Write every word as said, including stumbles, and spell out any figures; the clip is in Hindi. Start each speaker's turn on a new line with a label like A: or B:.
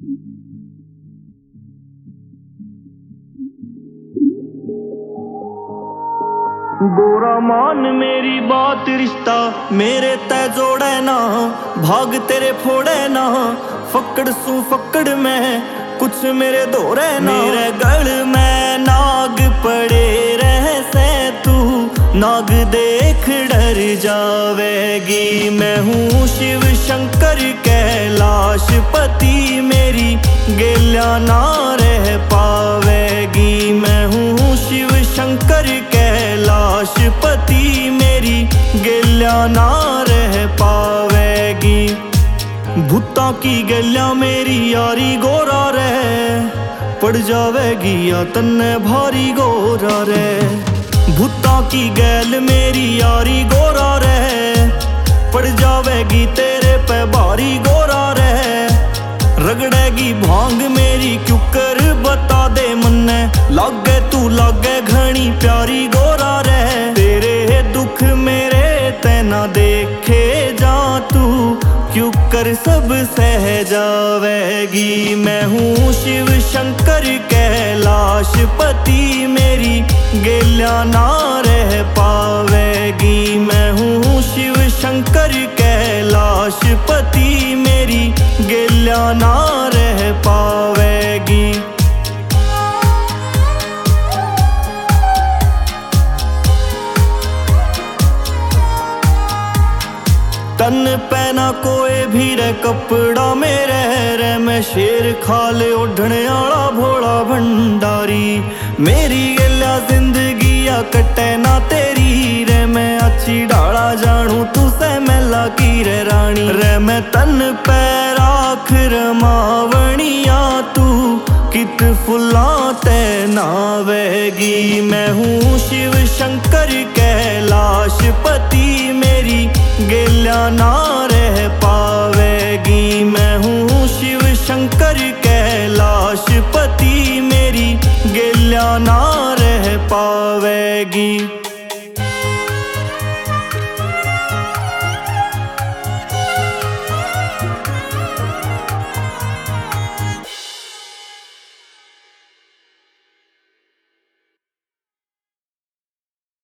A: गोरा मान मेरी बात, रिश्ता मेरे तय जोड़े ना, भाग तेरे फोड़े ना, फकड़ सू फकड़ में कुछ मेरे दौरे ना। मेरे गल में नाग पड़े रह से तू, नाग देख डर जावेगी। मैं हूँ शिव शंकर कैलाश पति, मेरी गेल्या ना रह पावेगी। मैं हूँ शिव शंकर कैलाश पति, मेरी गेल्या ना रह पावेगी। भूता की गेल्या मेरी यारी गोरा रे, पड़ जावेगी या तन्ने भारी गोरा रे। भूता की गैल मेरी यारी गोरा रे, पड़ जावेगी तेरे पे भारी गोरा रे। रगड़ेगी भांग मेरी क्यों कर बता दे मन्ने, लागे तू लागे घनी प्यारी गोरा रे। तेरे दुख मेरे तेना देखे जा तू, क्यों कर सब सह जावेगी। मैं हूँ शिव शंकर कैलाश पति, मेरी गेल्या ना रह पावेगी। मैं हूँ शिव शंकर कैलाश पति, मेरी गेल्या ना रह पावेगी। तन पहना कोई भी रे कपड़ा मेरे रे, मैं शेर खाले ओढ़ने आला भोला भंडारी। मेरी गेल्या जिंदगी या कटे ना तेरी रे, मैं अच्छी डाला जानू तू से मेला की रे रानी रे। मैं तन पे राख रमावणिया, तू कित फुला ते नावेगी। मैं हूँ शिव शंकर कैलाश पति, मेरी गेल्या ना रह पावेगी। मैं हूँ शिव शंकर कैलाश पति, मेरी गेल्या ना रह पावेगी।